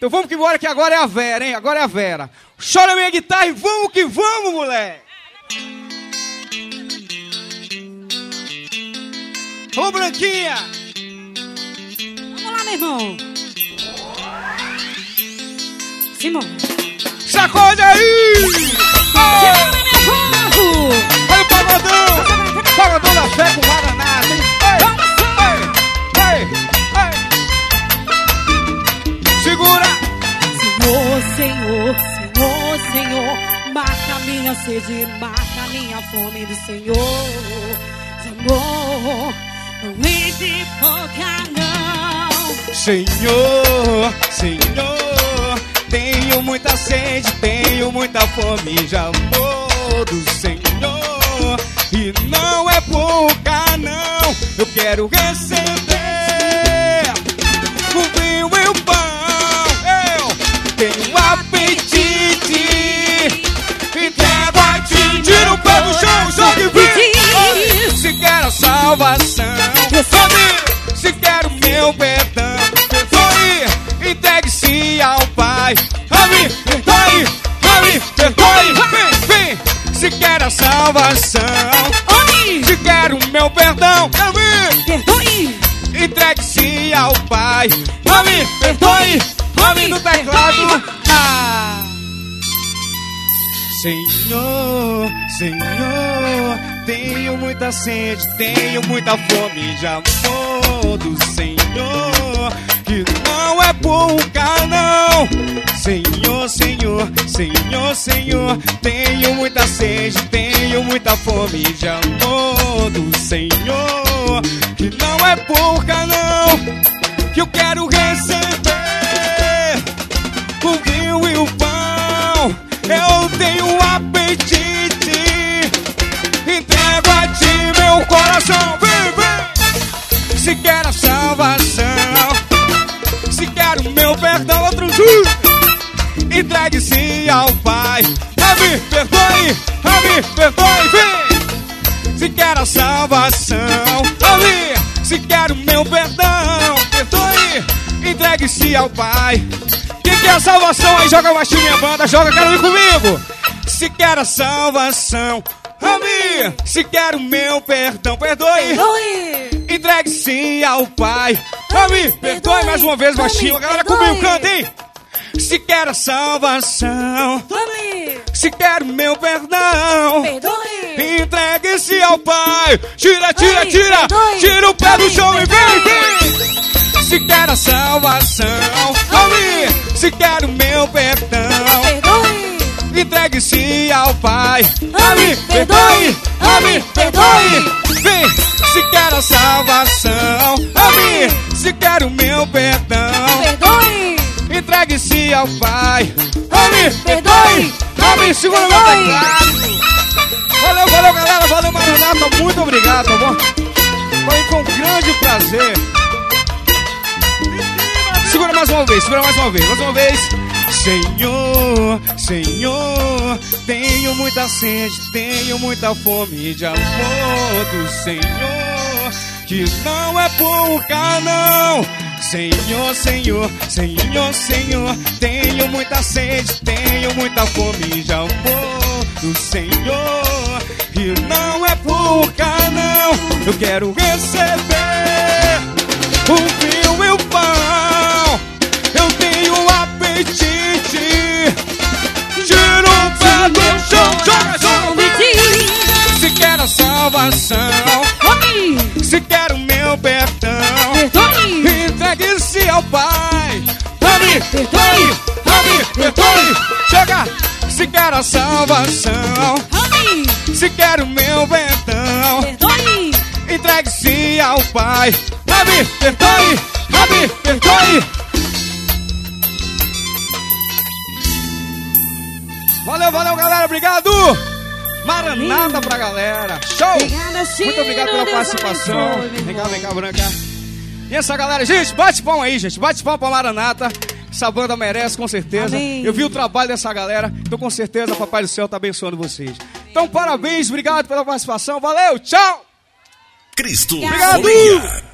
Então vamos que embora, que agora é a Vera, hein? Agora é a Vera. Chora minha guitarra e vamos que vamos, moleque. Ô, Branquinha. Vamos lá, meu irmão. Simão. Sacode aí! Segura, meu povo! Olha o pagodão! Pagodão da fé com Maranata, hein? Ei! Segura! Senhor, Senhor, Senhor, marca minha sede, marca minha fome do Senhor. Senhor, não me pipoca não. Senhor, Senhor, tenho muita sede, tenho muita fome de amor do Senhor. E não é pouca não, eu quero receber o vinho e o pão. Eu tenho apetite, entrego a ti. Tira o pé do chão, jogue vinho. Se quer a salvação, se quer o meu perdão, perdoe, entregue-se ao Pai. Perdoe, vem. Se quer a salvação, se quer o meu perdão, perdoe, entregue-se ao Pai. Perdoe, no teclado. Senhor, Senhor, tenho muita sede, tenho muita fome de amor do Senhor, que não é pouca não. Senhor, Senhor, Senhor, Senhor, tenho muita sede, tenho muita fome de amor do Senhor, que não é pouca não, que eu quero receber o vinho e o pão. Eu tenho apetite, entrego a ti meu coração. Vem. Se quer a salvação, se quer o meu perdão, outro entregue-se ao Pai. Perdoe, vem. Se quer a salvação, se quer o meu perdão, perdoe, entregue-se ao Pai. Quem quer a salvação aí, joga baixinho minha banda, joga, quero vir comigo. Se quer a salvação, se quer o meu perdão, perdoe, entregue-se ao Pai. Perdoe mais uma vez baixinho, a galera comigo, canta, hein? Se quer a salvação, se quer o meu perdão, entregue-se ao Pai. Tira o pé do chão e vem. Se quer a salvação, se quer o meu perdão, entregue-se ao Pai. Perdoe, vem. Se quer a salvação, se quer o meu perdão, entregue-se ao Pai. Perdoe, segura meu teclado. Valeu, galera, valeu, Maranata, muito obrigado, tá bom? Foi um grande prazer. Segura mais uma vez. Senhor, Senhor, tenho muita sede, tenho muita fome de amor do Senhor, que não é pouca não. Senhor, Senhor, Senhor, Senhor, tenho muita sede, tenho muita fome de amor do Senhor, que não é pouca não. Eu quero receber o vinho e o pão. Eu tenho apetite. Tira o pé do chão, joga. Se quer a salvação, se quer o meu perdão, entregue-se ao Pai. Perdoe, chega. Se quer a salvação, se quer o meu perdão, entregue-se ao Pai. Perdoe. Valeu, galera, obrigado. Maranata pra galera, show. Obrigada, muito obrigado pela participação. Vem cá, Branca. E essa galera, gente, bate palma aí, gente. Bate palma pra Maranata. Essa banda merece, com certeza. Amém. Eu vi o trabalho dessa galera, então com certeza Papai do Céu tá abençoando vocês. Então parabéns, obrigado pela participação. Valeu, tchau. Cristo. Obrigado.